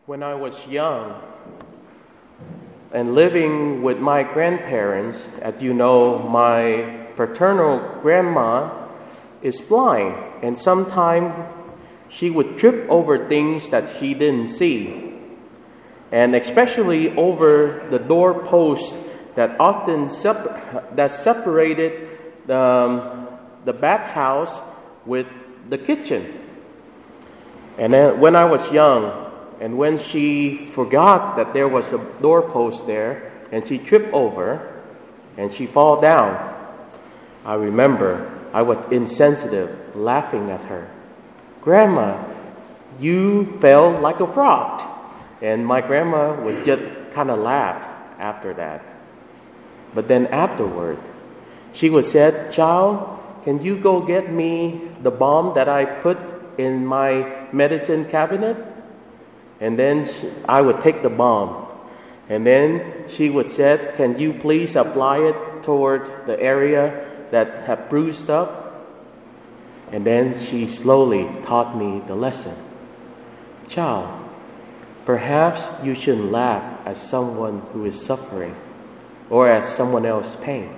When I was young and living with my grandparents, as you know, my paternal grandma is blind, and sometimes she would trip over things that she didn't see, and especially over the doorpost that often separated the back house with the kitchen. And then when I was young, and when she forgot that there was a doorpost there, and she tripped over, and she fall down, I remember I was insensitive, laughing at her. "Grandma, you fell like a frog." And my grandma would just kind of laugh after that. But then afterward, she would say, "Child, can you go get me the balm that I put in my medicine cabinet?" And then I would take the balm. And then she would say, "Can you please apply it toward the area that had bruised up?" And then she slowly taught me the lesson. "Child, perhaps you shouldn't laugh at someone who is suffering or at someone else's pain."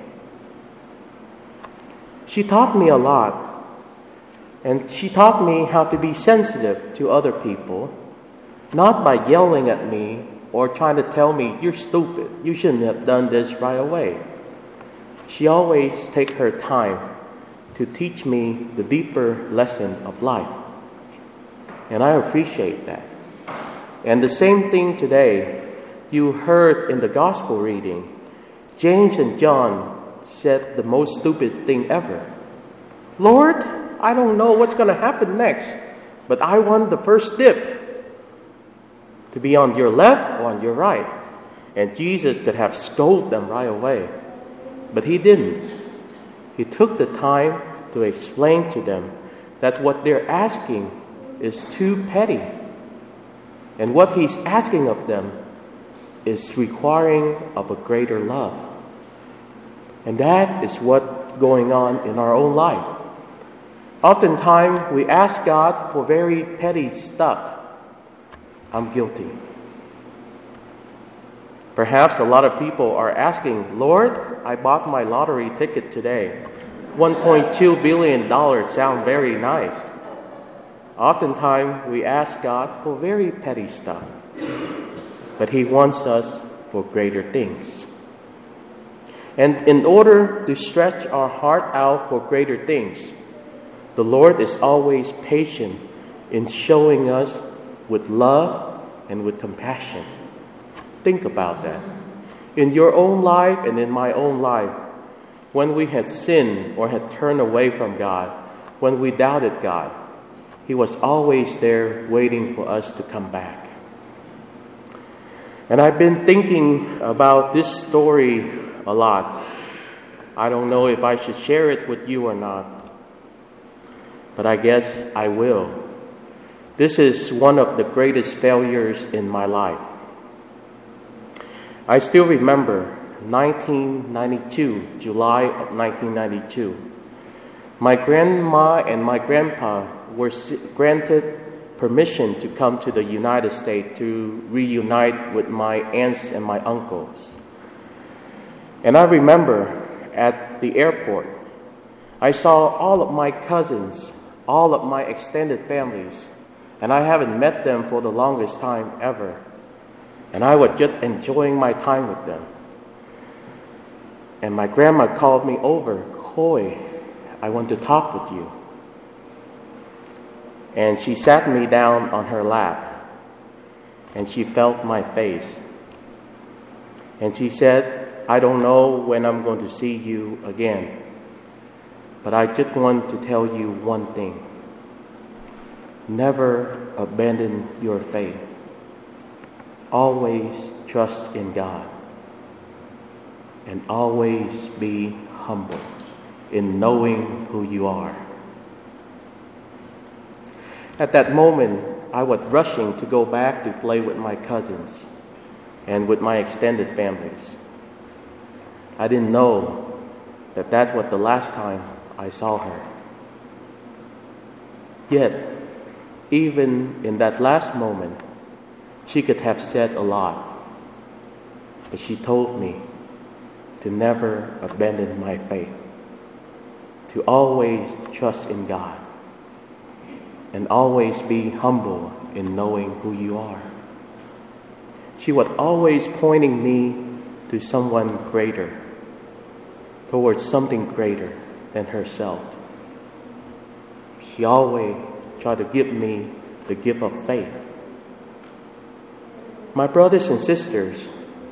She taught me a lot. And she taught me how to be sensitive to other people, not by yelling at me or trying to tell me, "You're stupid, you shouldn't have done this right away." She always take her time to teach me the deeper lesson of life. And I appreciate that. And the same thing today, you heard in the gospel reading, James and John said the most stupid thing ever. "Lord, I don't know what's going to happen next, but I want the first dip to be on your left or on your right." And Jesus could have scolded them right away, but he didn't. He took the time to explain to them that what they're asking is too petty. And what he's asking of them is requiring of a greater love. And that is what's going on in our own life. Oftentimes, we ask God for very petty stuff. I'm guilty. Perhaps a lot of people are asking, "Lord, I bought my lottery ticket today. $1.2 billion sounds very nice." Oftentimes, we ask God for very petty stuff. But he wants us for greater things. And in order to stretch our heart out for greater things, the Lord is always patient in showing us with love and with compassion. Think about that. In your own life and in my own life, when we had sinned or had turned away from God, when we doubted God, he was always there waiting for us to come back. And I've been thinking about this story a lot. I don't know if I should share it with you or not, but I guess I will. This is one of the greatest failures in my life. I still remember 1992, July of 1992. My grandma and my grandpa were granted permission to come to the United States to reunite with my aunts and my uncles. And I remember at the airport, I saw all of my cousins, all of my extended families, and I haven't met them for the longest time ever. And I was just enjoying my time with them. And my grandma called me over, "Coy, I want to talk with you." And she sat me down on her lap, and she felt my face. And she said, "I don't know when I'm going to see you again, but I just want to tell you one thing. Never abandon your faith. Always trust in God. And always be humble in knowing who you are." At that moment, I was rushing to go back to play with my cousins and with my extended families. I didn't know that that was the last time I saw her. Yet, even in that last moment, She could have said a lot, but she told me to never abandon my faith, to always trust in God, and always be humble in knowing who you are. She was always pointing me to someone greater, towards something greater than herself. She always tried to give me the gift of faith. My brothers and sisters,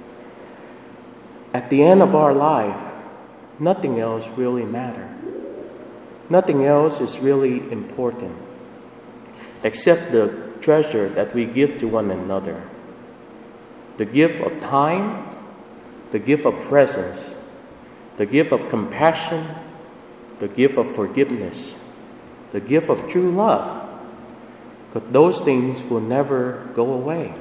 at the end of our life, nothing else really matters. Nothing else is really important except the treasure that we give to one another. The gift of time, the gift of presence, the gift of compassion, the gift of forgiveness, the gift of true love. Because those things will never go away.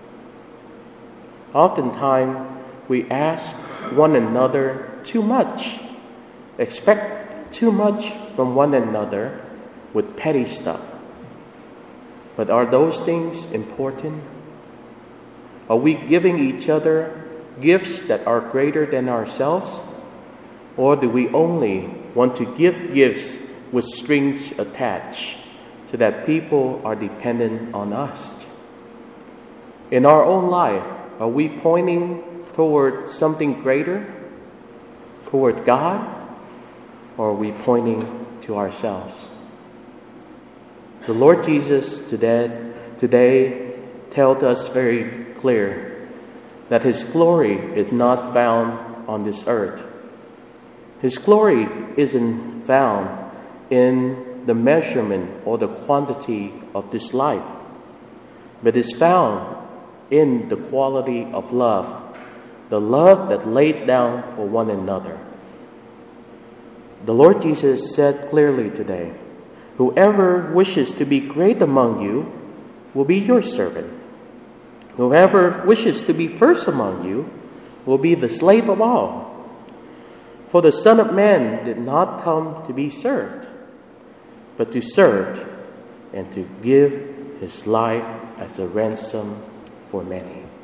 Oftentimes, we ask one another too much, expect too much from one another with petty stuff. But are those things important? Are we giving each other gifts that are greater than ourselves? Or do we only want to give gifts with strings attached so that people are dependent on us? In our own life, are we pointing toward something greater, toward God, or are we pointing to ourselves? The Lord Jesus today tells us very clear that His glory is not found on this earth. His glory isn't found in the measurement or the quantity of this life, but is found in the quality of love, the love that laid down for one another. The Lord Jesus said clearly today, "Whoever wishes to be great among you will be your servant. Whoever wishes to be first among you will be the slave of all. For the Son of Man did not come to be served, but to serve and to give His life as a ransom for many."